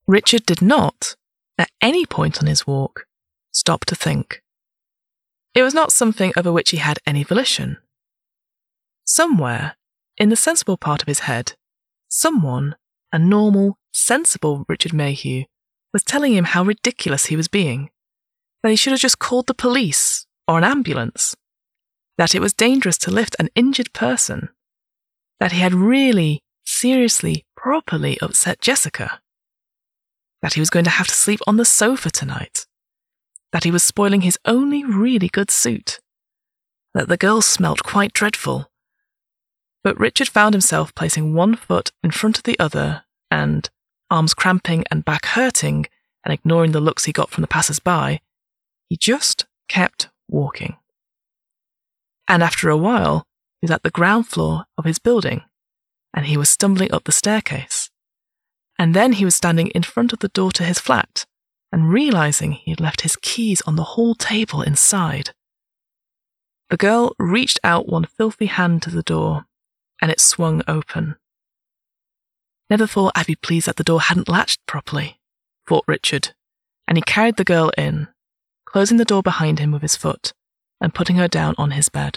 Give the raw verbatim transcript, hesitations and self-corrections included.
Richard did not, at any point on his walk, stop to think. It was not something over which he had any volition. Somewhere, in the sensible part of his head, someone, a normal, sensible Richard Mayhew, was telling him how ridiculous he was being, that he should have just called the police or an ambulance, that it was dangerous to lift an injured person, that he had really, seriously, properly upset Jessica, that he was going to have to sleep on the sofa tonight, that he was spoiling his only really good suit, that the girl smelt quite dreadful. But Richard found himself placing one foot in front of the other and, arms cramping and back hurting, and ignoring the looks he got from the passers-by, he just kept walking. And after a while, he was at the ground floor of his building, and he was stumbling up the staircase. And then he was standing in front of the door to his flat, and realizing he had left his keys on the hall table inside. The girl reached out one filthy hand to the door, and it swung open. Never thought I'd be pleased that the door hadn't latched properly, thought Richard, and he carried the girl in, closing the door behind him with his foot and putting her down on his bed.